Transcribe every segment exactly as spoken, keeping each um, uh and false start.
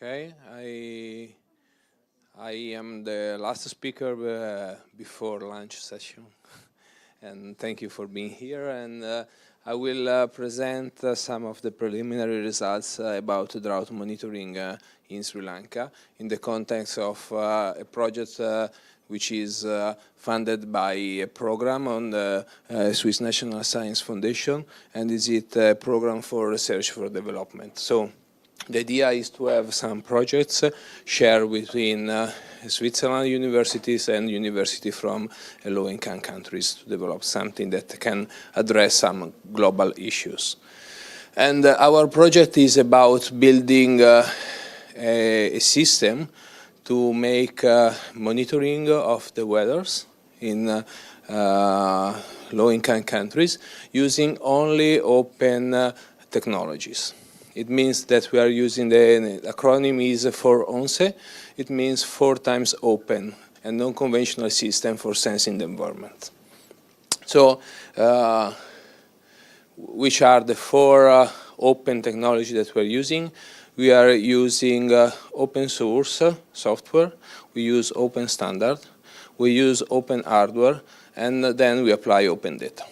Okay, I I am the last speaker uh, before lunch session, and thank you for being here. And uh, I will uh, present uh, some of the preliminary results uh, about drought monitoring uh, in Sri Lanka in the context of uh, a project uh, which is uh, funded by a program on the uh, Swiss National Science Foundation, and is it a program for research for development. So the idea is to have some projects uh, shared between uh, Switzerland universities and universities from uh, low-income countries to develop something that can address some global issues. And uh, our project is about building uh, a, a system to make uh, monitoring of the weathers in uh, uh, low-income countries using only open uh, technologies. It means that we are using the, the acronym is for ONSE. It means four times open, a non-conventional system for sensing the environment. So, uh, which are the four uh, open technology that we're using? We are using uh, open source uh, software. We use open standard. We use open hardware, and then we apply open data.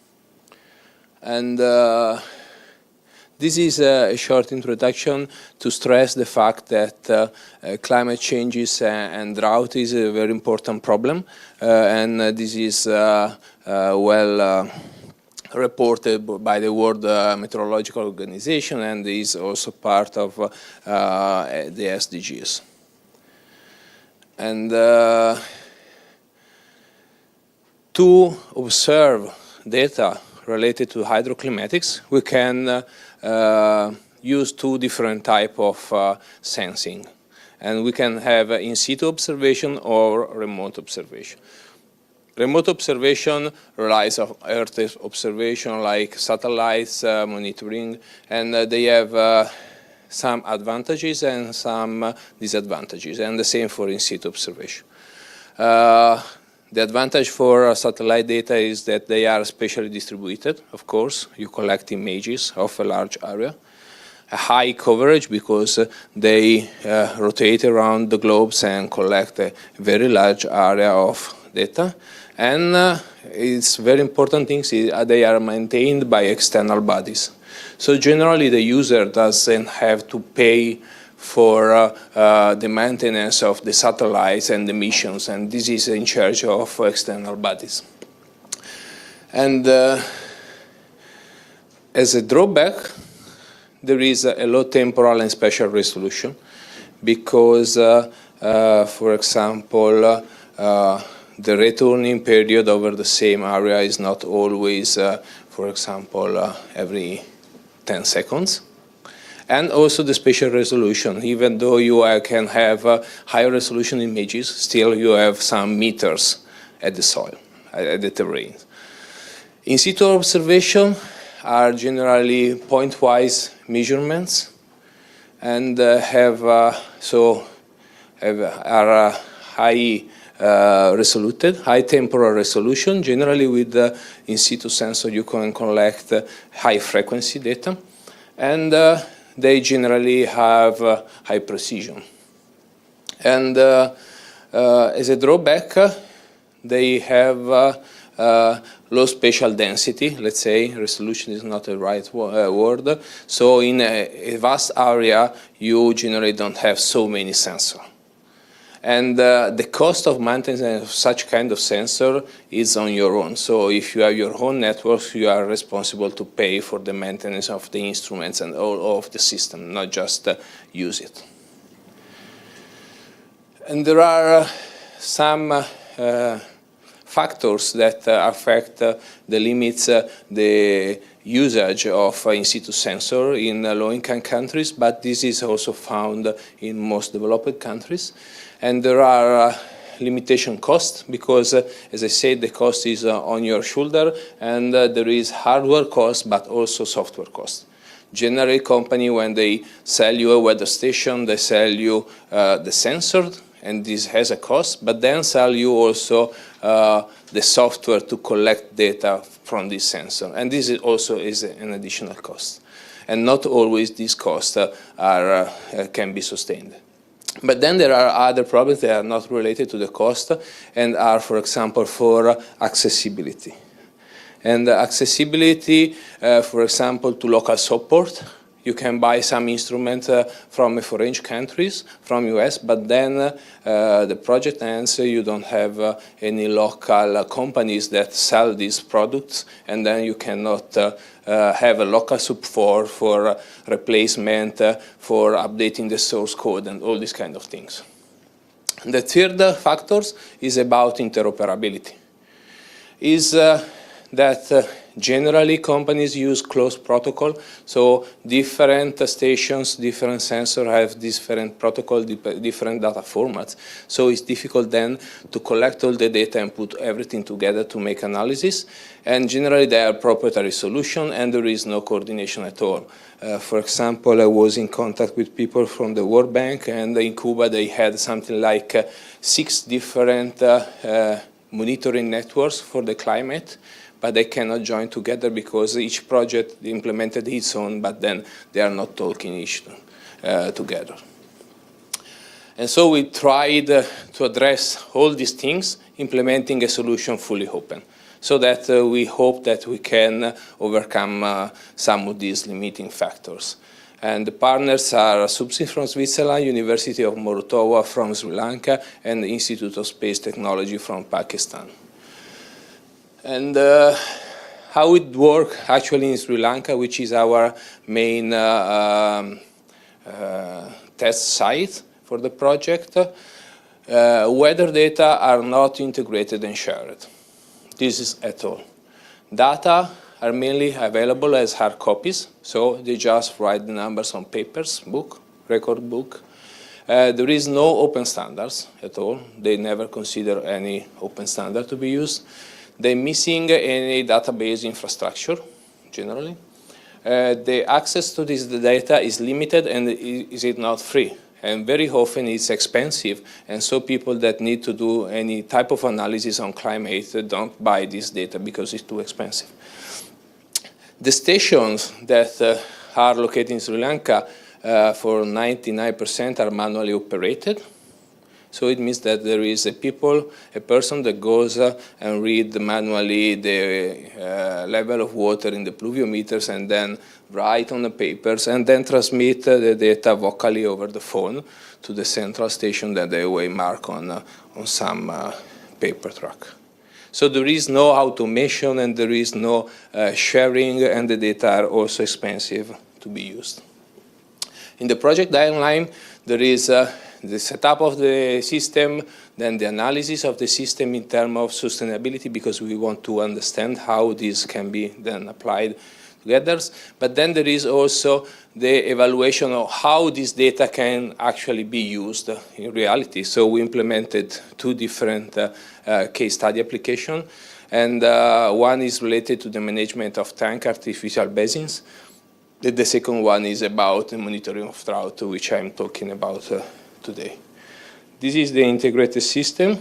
And uh, This is a short introduction to stress the fact that uh, uh, climate changes and drought is a very important problem, uh, and uh, this is uh, uh, well uh, reported by the World uh, Meteorological Organization, and is also part of uh, uh, the S D Gs. And uh, to observe data related to hydroclimatics, we can uh, uh, use two different type of uh, sensing. And we can have uh, in situ observation or remote observation. Remote observation relies on Earth observation like satellites uh, monitoring, and uh, they have uh, some advantages and some uh, disadvantages, and the same for in situ observation. Uh, The advantage for uh, satellite data is that they are spatially distributed, of course. You collect images of a large area. A high coverage because uh, they uh, rotate around the globes and collect a very large area of data. And uh, it's very important thing is uh, they are maintained by external bodies. So generally the user doesn't have to pay for uh, uh, the maintenance of the satellites and the missions, and this is in charge of external bodies. And uh, as a drawback, there is a low temporal and spatial resolution, because, uh, uh, for example, uh, uh, the returning period over the same area is not always, uh, for example, uh, every ten seconds. And also the spatial resolution. Even though you uh, can have uh, high resolution images, still you have some meters at the soil, at the terrain. In situ observation are generally point-wise measurements, and uh, have uh, so have, are uh, high uh, resoluted, high temporal resolution. Generally, with the in situ sensor, you can collect uh, high frequency data, and uh, they generally have uh, high precision. And uh, uh, as a drawback, uh, they have uh, uh, low spatial density, let's say. Resolution is not the right wo uh, word. So in a, a vast area, you generally don't have so many sensors. And uh, the cost of maintenance of such kind of sensor is on your own. So if you have your own network, you are responsible to pay for the maintenance of the instruments and all of the system, not just uh, use it. And there are uh, some uh, uh, factors that uh, affect uh, the limits, uh, the usage of uh, in situ sensor in uh, low-income countries, but this is also found in most developed countries. And there are uh, limitation costs because, uh, as I said, the cost is uh, on your shoulder, and uh, there is hardware cost, but also software cost. Generally, company, when they sell you a weather station, they sell you uh, the sensor, and this has a cost, but then sell you also uh, the software to collect data from this sensor, and this is also is an additional cost. and not always these costs uh, are, uh, can be sustained. But then there are other problems that are not related to the cost and are, for example, for accessibility. And accessibility, uh, for example, to local support. You can buy some instruments uh, from foreign countries, from U S, but then uh, the project ends, you don't have uh, any local uh, companies that sell these products, and then you cannot uh, uh, have a local support for uh, replacement, uh, for updating the source code, and all these kind of things. The third uh, factor is about interoperability. Is uh, that uh, generally companies use closed protocol, so different uh, stations, different sensors have different protocol, different data formats. So it's difficult then to collect all the data and put everything together to make analysis. And generally they are proprietary solution and there is no coordination at all. Uh, for example, I was in contact with people from the World Bank, and in Cuba they had something like uh, six different uh, uh, monitoring networks for the climate, but they cannot join together because each project implemented its own, but then they are not talking each uh, together. And so we tried uh, to address all these things, implementing a solution fully open, so that uh, we hope that we can overcome uh, some of these limiting factors. And the partners are Subsea from Switzerland, University of Morotova from Sri Lanka, and the Institute of Space Technology from Pakistan. And uh, how it works actually in Sri Lanka, which is our main uh, um, uh, test site for the project, uh, weather data are not integrated and shared. This is at all. Data are mainly available as hard copies, so they just write the numbers on papers, book, record book. Uh, there is no open standards at all. They never consider any open standard to be used. They're missing any database infrastructure, generally. Uh, the access to this data is limited and is it not free. And very often it's expensive, and so people that need to do any type of analysis on climate don't buy this data because it's too expensive. The stations that uh, are located in Sri Lanka uh, for ninety-nine percent are manually operated. So it means that there is a people, a person that goes uh, and read manually the uh, level of water in the pluviometers and then write on the papers and then transmit uh, the data vocally over the phone to the central station that they will mark on, uh, on some uh, paper track. So there is no automation and there is no uh, sharing, and the data are also expensive to be used. In the project timeline, there is uh, the setup of the system, then the analysis of the system in terms of sustainability, because we want to understand how this can be then applied together. But then there is also the evaluation of how this data can actually be used in reality. So we implemented two different uh, uh, case study applications, and uh, one is related to the management of tank artificial basins. The, the second one is about the monitoring of drought, which I'm talking about uh, today. This is the integrated system.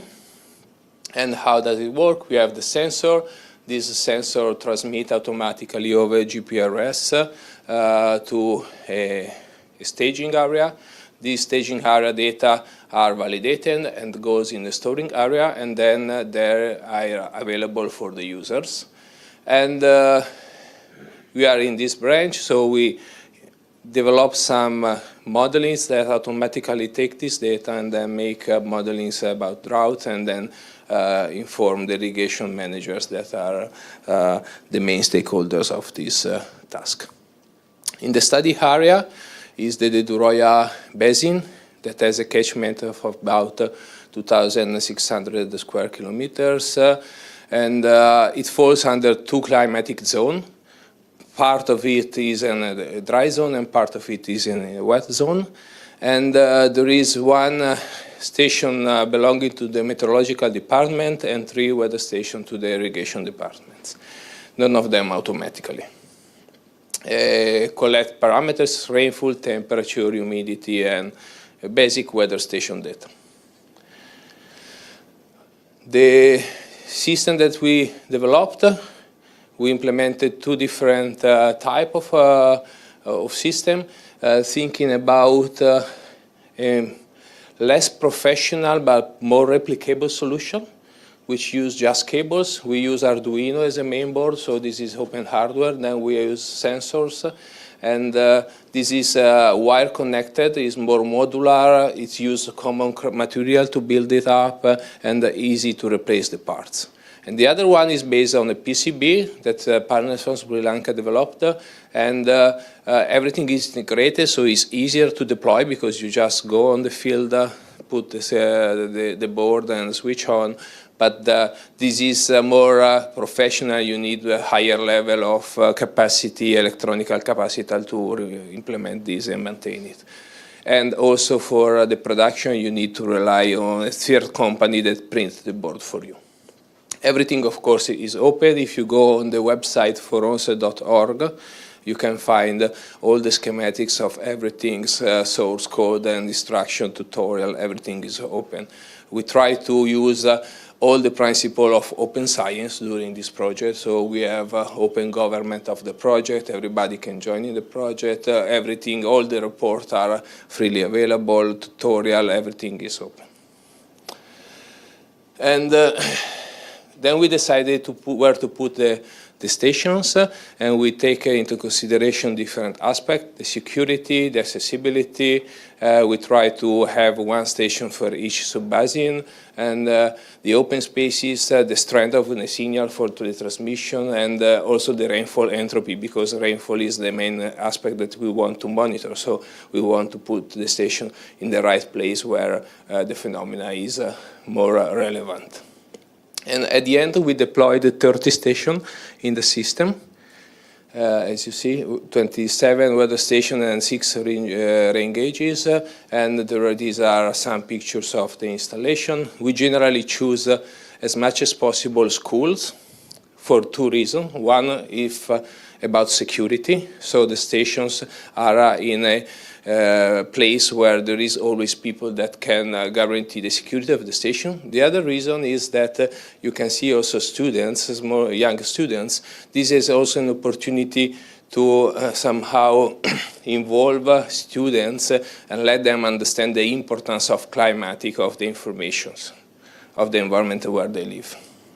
And how does it work? We have the sensor. This sensor transmits automatically over G P R S uh, to a, a staging area. These staging area data are validated and goes in the storing area, and then uh, they are available for the users. And uh, we are in this branch, so we develop some uh, modelings that automatically take this data and then make uh, modelings about drought, and then uh, inform the irrigation managers that are uh, the main stakeholders of this uh, task. In the study area is the Deduroya Basin that has a catchment of about uh, two thousand six hundred square kilometers, uh, and uh, it falls under two climatic zones. Part of it is in a dry zone and part of it is in a wet zone. And uh, there is one uh, station uh, belonging to the meteorological department and three weather stations to the irrigation departments. None of them automatically. Uh, collect parameters, rainfall, temperature, humidity, and basic weather station data. The system that we developed, we implemented two different uh, type of uh, of system, uh, thinking about uh, a less professional but more replicable solution, which use just cables. We use Arduino as a main board, so this is open hardware. Then we use sensors, and uh, this is uh, wire connected, it's more modular, it's used common material to build it up, uh, and uh, easy to replace the parts. And the other one is based on a P C B that uh, partners from Sri Lanka developed, uh, and uh, uh, everything is integrated, so it's easier to deploy because you just go on the field, uh, put this, uh, the, the board and switch on. But uh, this is uh, more uh, professional. You need a higher level of uh, capacity, electronical capacity to implement this and maintain it. And also for uh, the production, you need to rely on a third company that prints the board for you. Everything, of course, is open. If you go on the website foronse dot org, you can find all the schematics of everything's uh, source code and instruction tutorial. Everything is open. We try to use uh, all the principle of open science during this project. So we have uh, open government of the project. Everybody can join in the project. Uh, everything, all the reports are freely available. Tutorial, everything is open. And uh, then we decided to put, where to put the, the stations, uh, and we take uh, into consideration different aspects, the security, the accessibility. Uh, we try to have one station for each sub-basin, and uh, the open spaces, uh, the strength of the signal for the transmission, and uh, also the rainfall entropy, because rainfall is the main aspect that we want to monitor. So we want to put the station in the right place where uh, the phenomena is uh, more uh, relevant. And at the end, we deployed thirty stations in the system. Uh, as you see, twenty-seven weather stations and six rain, uh, rain gauges. Uh, and there, these are some pictures of the installation. We generally choose uh, as much as possible schools for two reasons. One, if uh, about security. So the stations are uh, in a uh, place where there is always people that can uh, guarantee the security of the station. The other reason is that uh, you can see also students, more young students. This is also an opportunity to uh, somehow involve uh, students uh, and let them understand the importance of climatic, of the informations, of the environment where they live.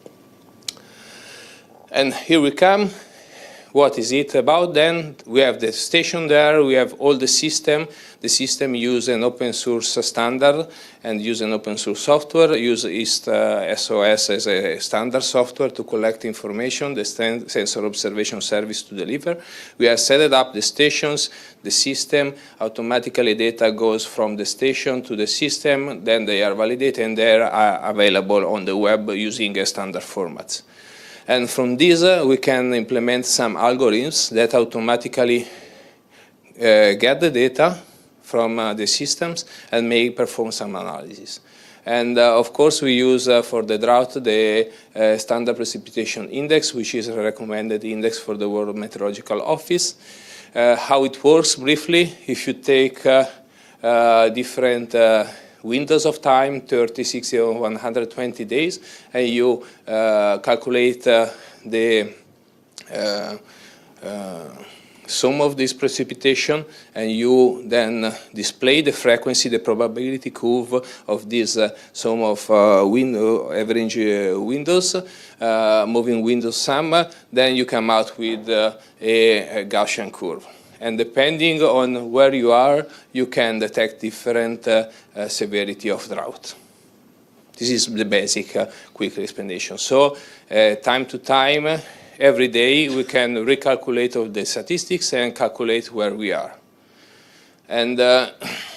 And here we come. What is it about then? We have the station there, we have all the system. The system uses an open source standard and use an open source software, use IST uh, S O S as a standard software to collect information, the sensor observation service to deliver. We have set up the stations, the system, automatically data goes from the station to the system, then they are validated and they are available on the web using a standard formats. And from this, uh, we can implement some algorithms that automatically uh, get the data from uh, the systems and may perform some analysis. And uh, of course, we use uh, for the drought the uh, standard precipitation index, which is a recommended index for the World Meteorological Office. Uh, how it works briefly, if you take uh, uh, different uh, windows of time, thirty, sixty, or one hundred twenty days, and you uh, calculate uh, the uh, uh, sum of this precipitation, and you then display the frequency, the probability curve of this uh, sum of uh, window, average uh, windows, uh, moving windows sum, then you come out with uh, a, a Gaussian curve. And depending on where you are, you can detect different uh, uh, severity of drought. This is the basic uh, quick explanation. So uh, time to time, every day, we can recalculate all the statistics and calculate where we are. And uh,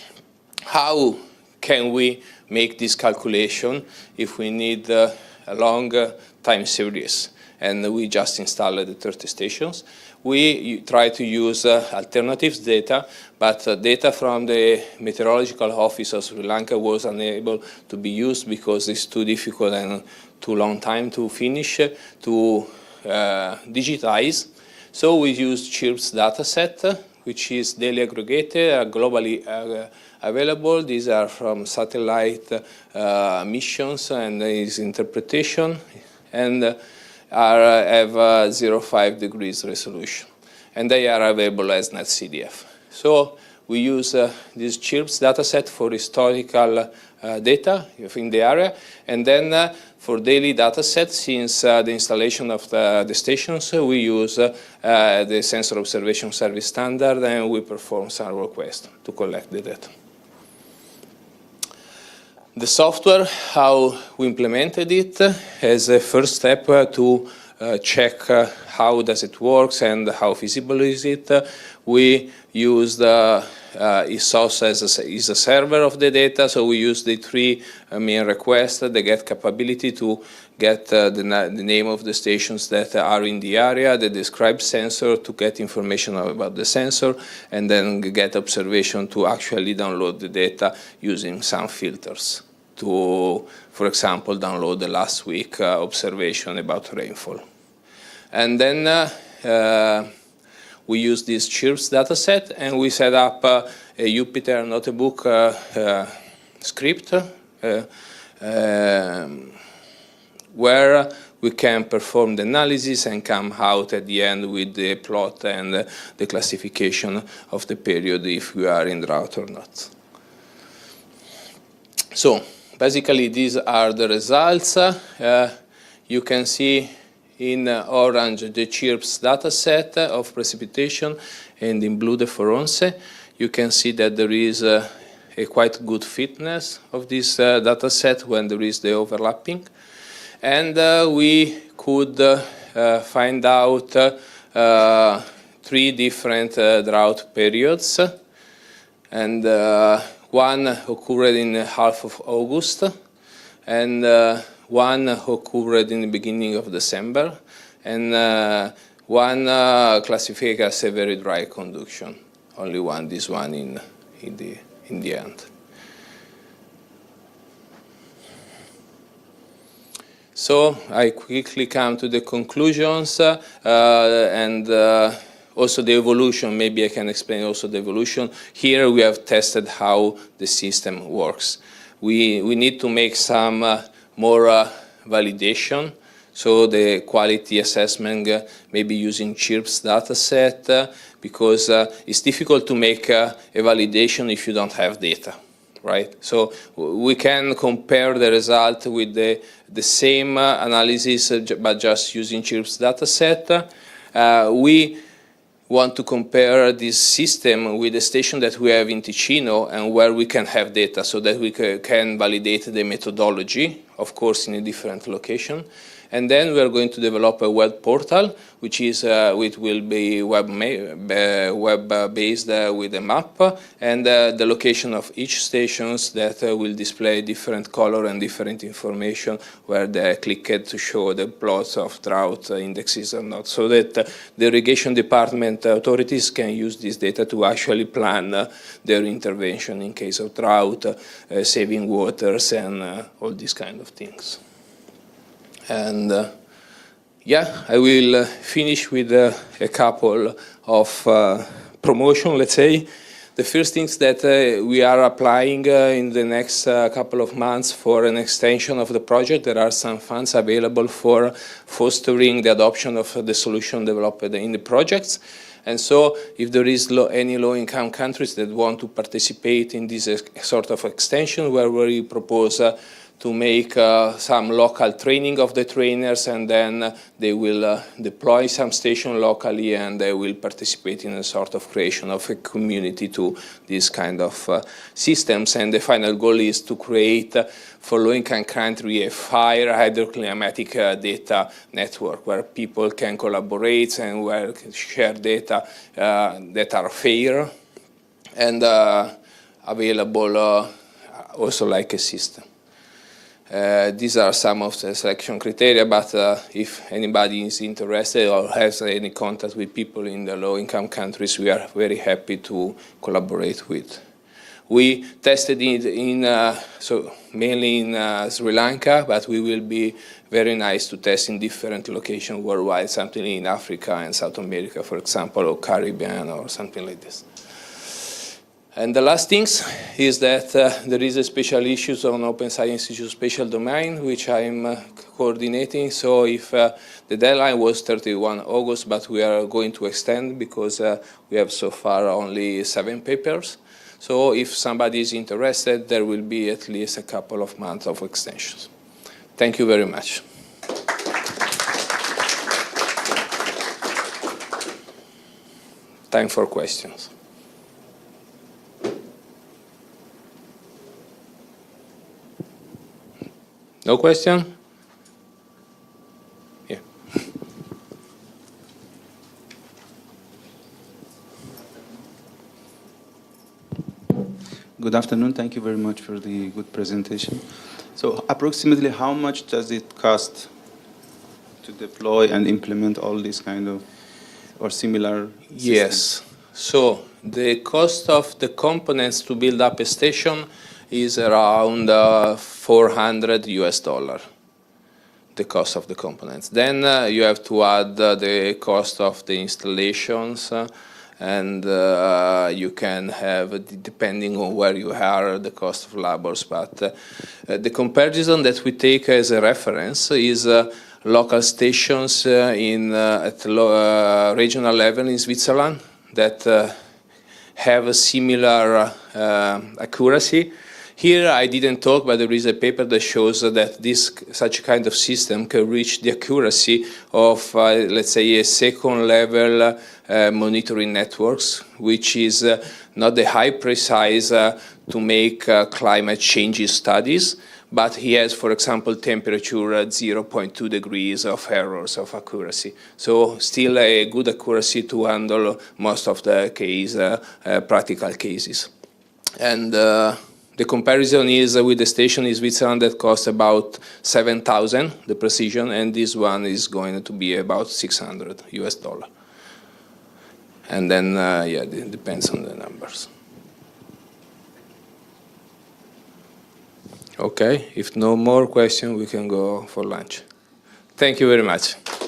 how can we make this calculation if we need uh, a long uh, time series? And we just installed the thirty stations. We try to use uh, alternatives data, but uh, data from the Meteorological Office of Sri Lanka was unable to be used because it's too difficult and too long time to finish, uh, to uh, digitize. So we use CHIRPS dataset, which is daily aggregated, uh, globally uh, available. These are from satellite uh, missions and its interpretation. And uh, Are, uh, have uh, zero point five degrees resolution. and they are available as NetCDF. So we use uh, this CHIRPS dataset for historical uh, data in the area, and then uh, for daily dataset, since uh, the installation of the, the stations, uh, we use uh, uh, the Sensor Observation Service Standard, and we perform some requests to collect the data. The software, how we implemented it, as a first step uh, to uh, check uh, how does it work and how feasible is it. Uh, we used uh, uh, I S O S as a, is a server of the data, so we use the three uh, main requests, the get capability to get uh, the, na the name of the stations that are in the area, the describe sensor to get information about the sensor, and then get observation to actually download the data using some filters to, for example, download the last week uh, observation about rainfall. And then uh, uh, we use this CHIRPS dataset, and we set up uh, a Jupyter Notebook uh, uh, script uh, um, where we can perform the analysis and come out at the end with the plot and uh, the classification of the period if we are in drought or not. So basically these are the results. Uh, you can see in uh, orange the CHIRPS dataset of precipitation, and in blue the Foronse. You can see that there is uh, a quite good fitness of this uh, dataset when there is the overlapping. And uh, we could uh, uh, find out uh, uh, three different uh, drought periods. And uh, one occurred in half of August, and uh, one occurred in the beginning of December, and uh, one uh, classified as a very dry conduction. Only one, this one in, in, the, in the end. So I quickly come to the conclusions uh, and uh, also the evolution. Maybe I can explain also the evolution. Here we have tested how the system works. We, we need to make some uh, more uh, validation. So the quality assessment, uh, maybe using CHIRPS dataset, uh, because uh, it's difficult to make uh, a validation if you don't have data, right? So we can compare the result with the, the same uh, analysis, uh, but just using CHIRPS dataset. Uh, we want to compare this system with the station that we have in Ticino and where we can have data so that we can validate the methodology, of course, in a different location. And then we are going to develop a web portal, which is uh, which will be web uh, web uh, based uh, with a map and uh, the location of each stations that uh, will display different color and different information where they click to show the plots of drought indexes or not, so that uh, the irrigation department authorities can use this data to actually plan uh, their intervention in case of drought, uh, saving waters, and uh, all these kind of things. And uh, yeah, I will uh, finish with uh, a couple of uh, promotion, let's say. The first things that uh, we are applying uh, in the next uh, couple of months for an extension of the project. There are some funds available for fostering the adoption of the solution developed in the projects. And so if there is low, any low-income countries that want to participate in this uh, sort of extension, where we propose uh, to make uh, some local training of the trainers, and then uh, they will uh, deploy some station locally, and they will participate in a sort of creation of a community to these kind of uh, systems. And the final goal is to create uh, for low-income country a fire hydroclimatic uh, data network where people can collaborate and where can share data uh, that are fair and uh, available uh, also like a system. Uh, these are some of the selection criteria, but uh, if anybody is interested or has any contact with people in the low-income countries, we are very happy to collaborate with. We tested it in, uh, so mainly in uh, Sri Lanka, but we will be very nice to test in different locations worldwide, something in Africa and South America, for example, or Caribbean or something like this. And the last thing is that uh, there is a special issues on Open Science Institute Spatial Domain, which I'm uh, coordinating. So if uh, the deadline was thirty-first of August, but we are going to extend because uh, we have so far only seven papers. So if somebody is interested, there will be at least a couple of months of extensions. Thank you very much. Time for questions. No question? Yeah. Good afternoon. Thank you very much for the good presentation. So approximately how much does it cost to deploy and implement all these kind of or similar systems? Yes. So the cost of the components to build up a station is around uh, four hundred U S dollar, the cost of the components. Then uh, you have to add uh, the cost of the installations, uh, and uh, you can have, depending on where you are, the cost of labors. But uh, uh, the comparison that we take as a reference is uh, local stations uh, in, uh, at lo uh, regional level in Switzerland that uh, have a similar uh, accuracy. Here I didn't talk, but there is a paper that shows that this such kind of system can reach the accuracy of, uh, let's say, a second level uh, monitoring networks, which is uh, not the high precise uh, to make uh, climate change studies, but he has, for example, temperature at zero point two degrees of errors of accuracy. So still a good accuracy to handle most of the case, uh, uh, practical cases. And uh, the comparison is uh, with the station in Switzerland that costs about seven thousand, the precision, and this one is going to be about six hundred U S dollar. And then, uh, yeah, it depends on the numbers. Okay, if no more questions, we can go for lunch. Thank you very much.